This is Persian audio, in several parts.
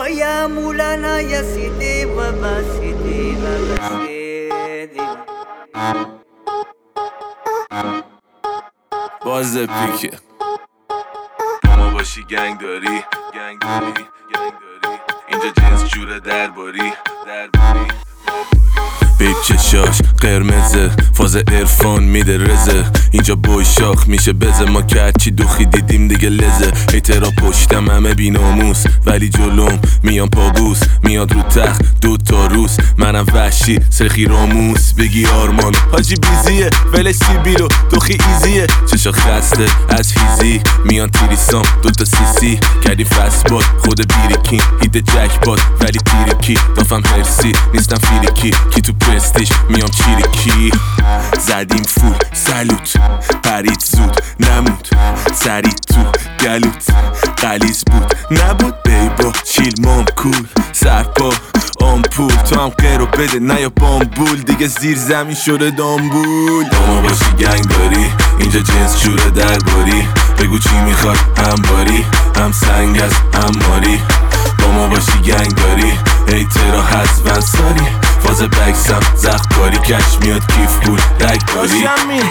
یا مولانا یا سیدی بابا سیدی بابا سیدی باز پیکه ما باشی گنگ داری اینجا جنس جوره درباری بیب چشاش قرمزه فاز عرفان میده رزه اینجا بوی شاخ میشه بزه ما که هرچی دوخی دیدیم دیگه لزه ایترا پشتم همه بیناموس ولی جلوم میان پابوس میاد رو تخت 2 تا روز منم وحشی سرخی راموس بگی آرمان حاجی بیزیه ولش سیبیلو دوخی ایزیه چشا خسته از فیزی میان تیریسام 2 تا سی کردی فسباد خود بیریکین هیده جکباد ولی تیریکی دافم هرسی نیستم فیریکی کی تو پرستیش میام چیریکی زدیم فول سلوت پرید زود نمود سری تو گلوت قلیز بود نبود بیبا چیل مام کول سرپا آمپول تو هم قیرو بده نه یا بامبول دیگه زیر زمین شده دامبول با ما باشی گنگ داری اینجا جنس جوره درباری بگو چی میخواد هم باری هم سنگ از هم ماری با ما باشی گنگ داری ایترا هست ونساری فاز بکسم زخت کاری کش میاد کیف پول رگ داری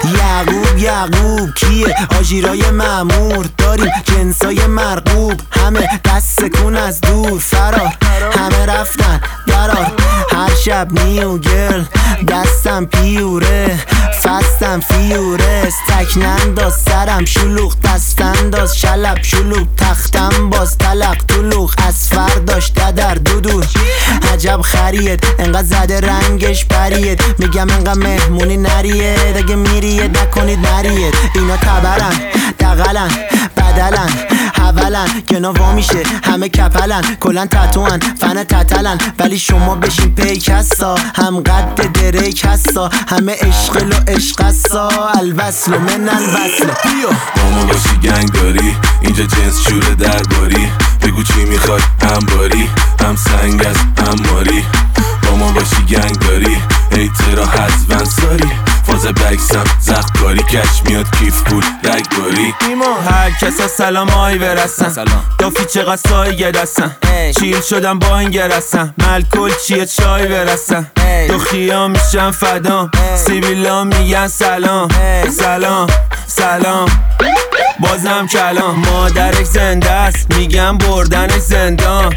یعقوب کیه آژیرای معمور داریم جنسای مرغوب همه دست سکون از دور فرار همه رفتن درار هر شب نیو گرل دستم پیوره فستم فیورس تکننداز سرم شلوغ دستنداز شلب شلوغ تختم باز تلق طلوغ از فرداش ددر دودور عجب خرید انقدر زده رنگش پرید میگم انقدر مهمونی نرید اگه میرید نکنید نرید اینا تبرن دقلن بدلن حولن که نوا میشه همه کپلن کلن تتوان فن تتلن ولی شما بشین پیک هستا هم قد دریک هستا همه عشقل و عشق هستا الوصل من الوصل با ما باشی گنگ داری اینجا جنس جوره درباری بگو چی میخواد هم باری هم سنگ از هم ماری با ما باشی گنگ داری ایترا هست ونساری فاز بکسم زخت کاری کش میاد کیف پول رگ باری ایما هر کسا سلام آی برسن دافی چقدر سایه دستن چیل شدم با این گرسن ملکل چیه چای برسن دو خیام میشن فدام سیبیلا میگن سلام سلام سلام بازم کلام مادرک زنده است میگم بردنش زندان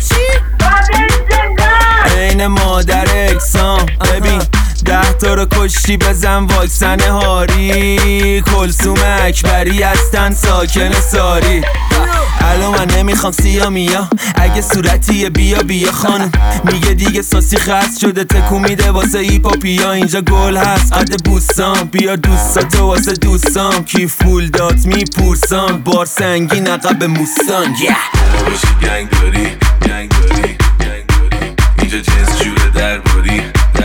این مادر اکسام ببین 10 تا رو کشتی بزن واکسن هاری کلثوم اکبری هستن ساکن ساری الو من نمیخوام سیا میا اگه صورتیه بیا خانم میگه دیگه ساسی خست شده تکو میده واسه ایپاپیا اینجا گل هست قد بوستان بیا دوستاتو واسه دوستان کی فول دات میپورسان بار سنگین عقب موستان باشی گنگ داری اینجا جنس جوره درباری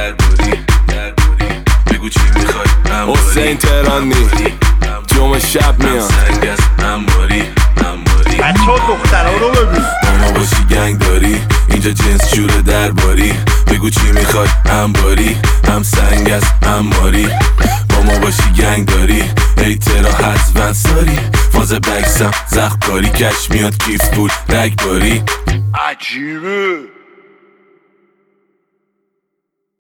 بگو چی میخوای حسین تهرانی جمعه شب میان سنگ از هم ماری بچه ها دخترها رو ببین با ما باشی گنگ داری اینجا جنس جوره درباری بگو چی میخوای هم باری هم سنگ از هم ماری با ما باشی گنگ داری ایترا هست ونساری فاز بکسم زخت کاری کش میاد کیف پول رگ باری عجیبه